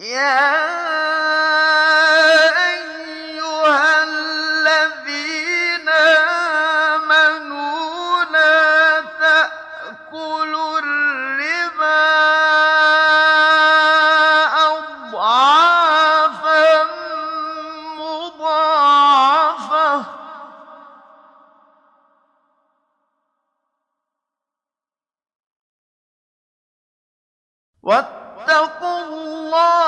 يَا أَيُّهَا الَّذِينَ آمَنُوا لَا تَأْكُلُوا الرِّبَا أَضْعَافًا مُّضَاعَفَةً ۖ وَاتَّقُوا اللَّهَ